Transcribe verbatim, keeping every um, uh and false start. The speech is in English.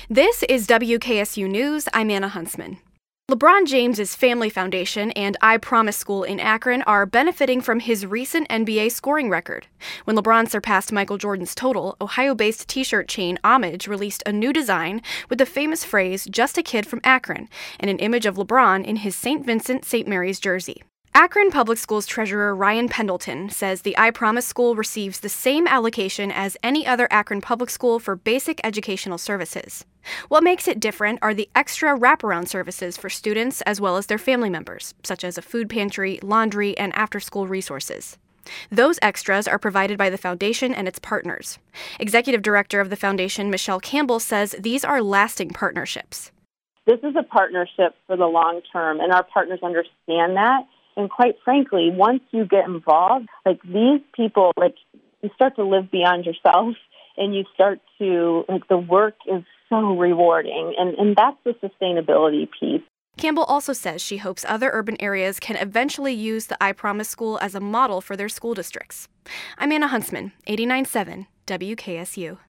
This is W K S U News. I'm Anna Huntsman. LeBron James's Family Foundation and I Promise School in Akron are benefiting from his recent N B A scoring record. When LeBron surpassed Michael Jordan's total, Ohio-based t-shirt chain Homage released a new design with the famous phrase, "Just a kid from Akron," and an image of LeBron in his Saint Vincent Saint Mary's jersey. Akron Public Schools Treasurer Ryan Pendleton says the I Promise School receives the same allocation as any other Akron public school for basic educational services. What makes it different are the extra wraparound services for students as well as their family members, such as a food pantry, laundry, and after-school resources. Those extras are provided by the foundation and its partners. Executive Director of the foundation, Michelle Campbell, says these are lasting partnerships. This is a partnership for the long term, and our partners understand that. And quite frankly, once you get involved, like these people, like you start to live beyond yourself, and you start to, like the work is so rewarding, and, and that's the sustainability piece. Campbell also says she hopes other urban areas can eventually use the I Promise School as a model for their school districts. I'm Anna Huntsman, eighty-nine point seven W K S U.